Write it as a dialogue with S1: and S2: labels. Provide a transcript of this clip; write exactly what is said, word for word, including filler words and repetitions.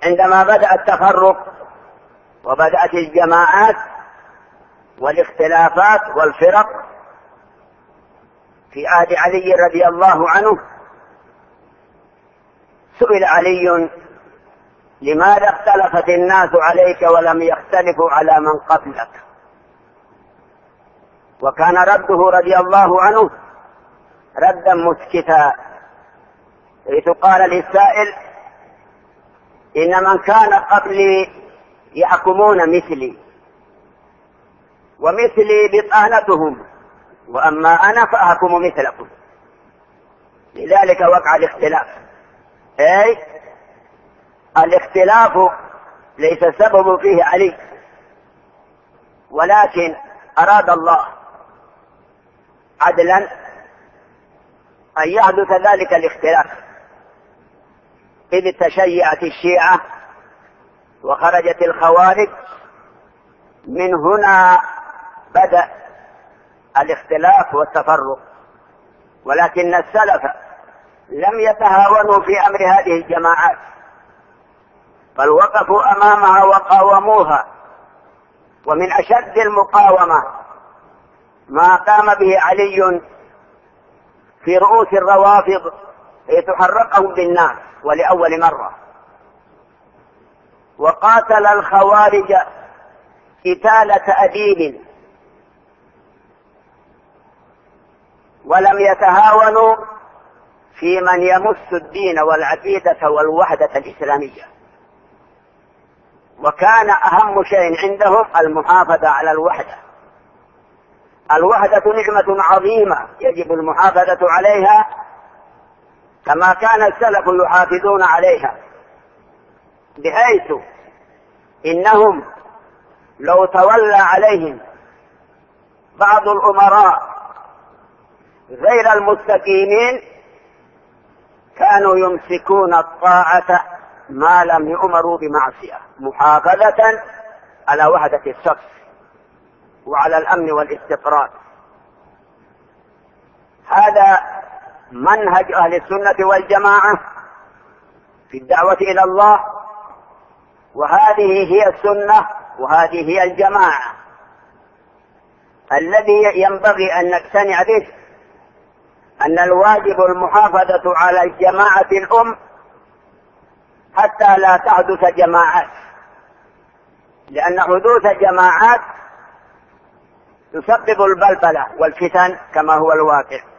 S1: عندما بدأ التفرق وبدأت الجماعات والاختلافات والفرق في عهد علي رضي الله عنه، سئل علي: لماذا اختلفت الناس عليك ولم يختلفوا على من قبلك؟ وكان رده رضي الله عنه ردا مسكتا، حيث قال للسائل: إن من كان قبلي يحكمون مثلي، ومثلي بطانتهم، وأما أنا فأحكم مثلكم. لذلك وقع الاختلاف. أي الاختلاف ليس سبب فيه علي، ولكن أراد الله عدلا أن يحدث ذلك الاختلاف، إذ تشيعت الشيعة وخرجت الخوارج. من هنا بدأ الاختلاف والتفرق، ولكن السلف لم يتهاونوا في أمر هذه الجماعات، بل وقفوا أمامها وقاوموها. ومن أشد المقاومة ما قام به علي في رؤوس الروافض ليتحرقهم بالناس ولأول مرة، وقاتل الخوارج قتال تأديب، ولم يتهاونوا في من يمس الدين والعقيدة والوحدة الإسلامية. وكان أهم شيء عندهم المحافظة على الوحدة. الوحدة نعمة عظيمة يجب المحافظة عليها كما كان السلف يحافظون عليها، بحيث إنهم لو تولى عليهم بعض الأمراء غير المستقيمين كانوا يمسكون الطاعة ما لم يؤمروا بمعصية، محافظة على وحدة الصف وعلى الأمن والاستقرار. هذا منهج أهل السنة والجماعة في الدعوة إلى الله، وهذه هي السنة وهذه هي الجماعة. الذي ينبغي أن نقتنع به أن الواجب المحافظة على الجماعة الأم حتى لا تحدث جماعات، لأن حدوث جماعات تسبب البلبلة والفتن كما هو الواقع.